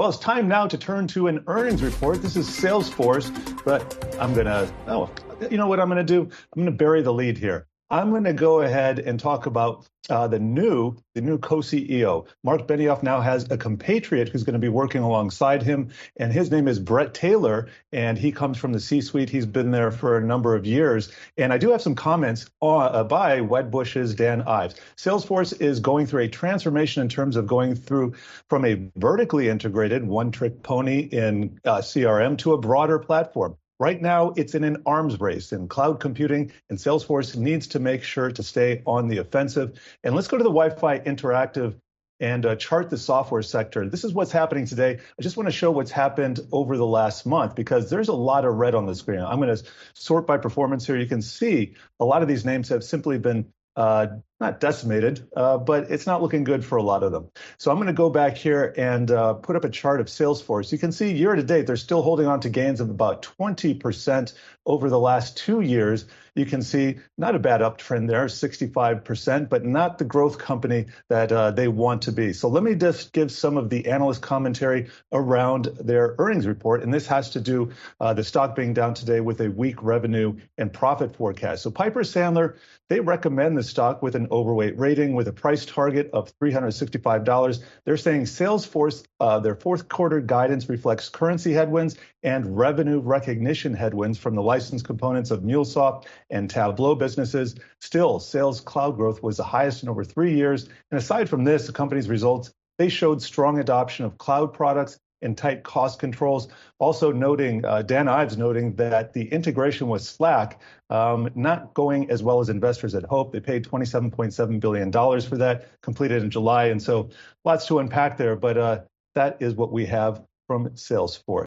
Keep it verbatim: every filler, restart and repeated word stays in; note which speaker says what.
Speaker 1: Well, it's time now to turn to an earnings report. This is Salesforce, but I'm going to, oh, you know what I'm going to do? I'm going to bury the lead here. I'm going to go ahead and talk about uh, the new the new co-C E O. Mark Benioff now has a compatriot who's going to be working alongside him, and his name is Bret Taylor, and he comes from the C-suite. He's been there for a number of years. And I do have some comments uh, by Wedbush's Dan Ives. Salesforce is going through a transformation in terms of going through from a vertically integrated one-trick pony in uh, C R M to a broader platform. Right now, it's in an arms race in cloud computing, and Salesforce needs to make sure to stay on the offensive. And let's go to the Wi-Fi Interactive and uh, chart the software sector. This is what's happening today. I just want to show what's happened over the last month because there's a lot of red on the screen. I'm going to sort by performance here. You can see a lot of these names have simply been uh, not decimated, uh, but it's not looking good for a lot of them. So I'm going to go back here and uh, put up a chart of Salesforce. You can see year to date, they're still holding on to gains of about twenty percent over the last two years. You can see not a bad uptrend there, sixty-five percent, but not the growth company that uh, they want to be. So let me just give some of the analyst commentary around their earnings report. And this has to do uh, the stock being down today with a weak revenue and profit forecast. So Piper Sandler, they recommend the stock with an overweight rating with a price target of three hundred sixty-five dollars. They're saying Salesforce, uh, their fourth quarter guidance reflects currency headwinds and revenue recognition headwinds from the license components of MuleSoft and Tableau businesses. Still, sales cloud growth was the highest in over three years. And aside from this, the company's results, they showed strong adoption of cloud products and tight cost controls. Also noting, uh, Dan Ives noting that the integration with Slack um, not going as well as investors had hoped. They paid twenty-seven point seven billion dollars for that, completed in July. And so lots to unpack there, but uh, that is what we have from Salesforce.